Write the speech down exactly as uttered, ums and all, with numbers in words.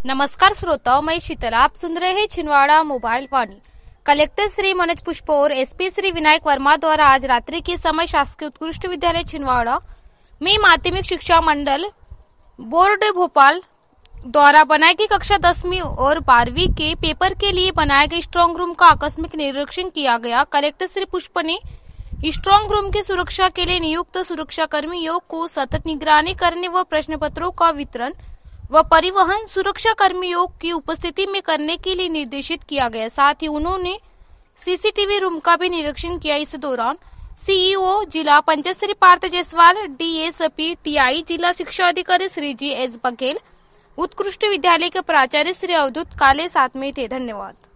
नमस्कार श्रोताओं, मैं शीतल, आप सुन रहे हैं छिंदवाड़ा मोबाइल वाणी। कलेक्टर श्री मनोज पुष्प और एसपी श्री विनायक वर्मा द्वारा आज रात्रि के समय शासकीय उत्कृष्ट विद्यालय छिंदवाड़ा में माध्यमिक शिक्षा मंडल बोर्ड भोपाल द्वारा बनाई गई कक्षा दसवीं और बारहवीं के पेपर के लिए बनाए गए स्ट्रांग रूम का आकस्मिक निरीक्षण किया गया। कलेक्टर श्री पुष्प ने स्ट्रांग रूम की सुरक्षा के लिए नियुक्त सुरक्षा कर्मियों को सतत निगरानी करने व प्रश्न पत्रों का वितरण व परिवहन सुरक्षा कर्मियों की उपस्थिति में करने के लिए निर्देशित किया गया। साथ ही उन्होंने सीसीटीवी रूम का भी निरीक्षण किया। इस दौरान सीईओ जिला पंचायत श्री पार्थ जायसवाल, डीएसपी टीआई जिला शिक्षा अधिकारी श्री जी एस बघेल, उत्कृष्ट विद्यालय के प्राचार्य श्री अवधूत काले साथ में थे। धन्यवाद।